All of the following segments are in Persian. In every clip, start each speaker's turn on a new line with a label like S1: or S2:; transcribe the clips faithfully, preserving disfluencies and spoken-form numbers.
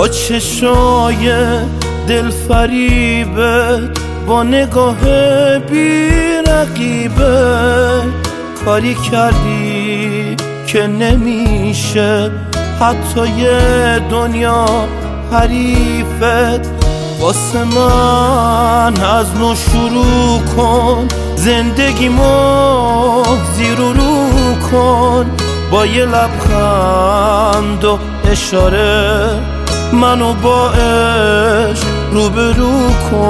S1: با چشای دل فریبت، با نگاه بی رقیبه کاری کردی که نمیشه حتی یه دنیا حریفت. واسه من از نو شروع کن، زندگیمو زیر و رو کن، با یه لبخند و اشاره منو با عشق روبرو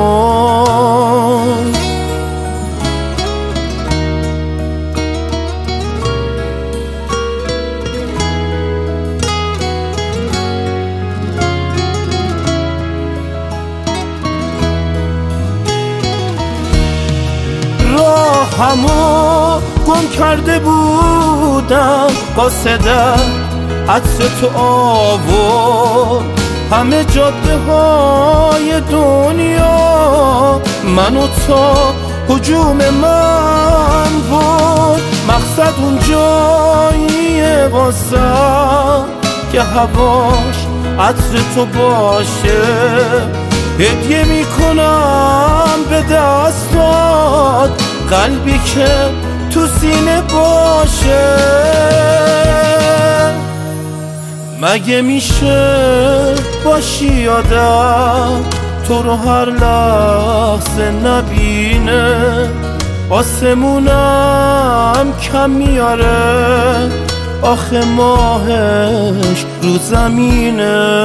S1: کن. راهمو گم کرده بودم، با صدق عطر تو آورد همه جاده های دنیا، منو تا هجوم من برد. مقصد اون جاییه واسم که هواش عطر تو باشه، هدیه میکنم به دستات قلبی که تو سینه باشه. مگه میشه باشی آدم تو رو هر لحظه نبینه، آسمونم کم میاره آخه ماهش رو زمینه.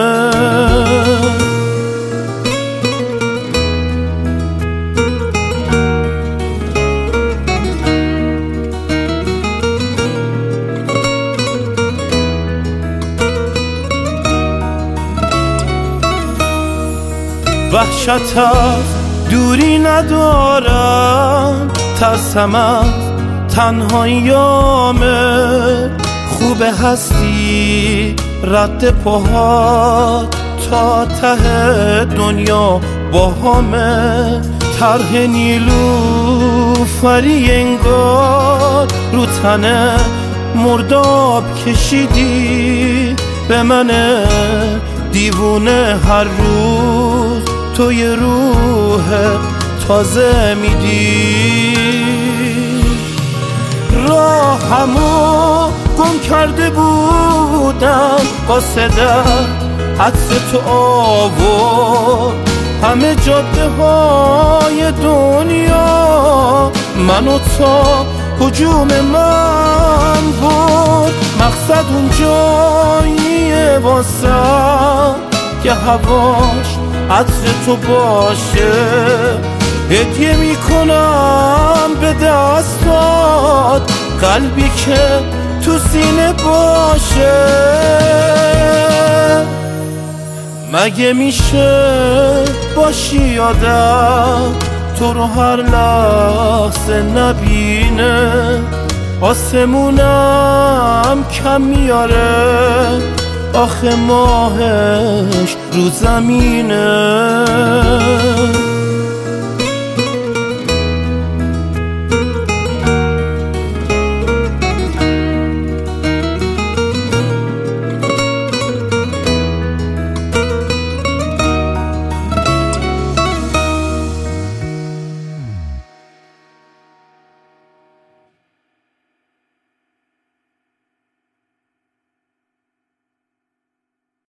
S1: وحشت از دوری ندارم، ترسم از تنهاییامه، خوب هستی رد پاها تا ته دنیا با همه. طرح نیلوفری انگار رو تنه مرداب کشیدی، به من دیوونه هر روز تو یه روح تازه میدی. راهمو گم کرده بودم، با صدق عطر تو آورد همه جاده های دنیا، منو تا هجوم من برد. مقصد اون جاییه واسم که هواش عطر تو باشه، هدیه میکنم به دستات قلبی که تو سینه باشه. مگه میشه باشی آدم تو رو هر لحظه نبینه، آسمونم کم میاره آخه ماهش رو زمینه.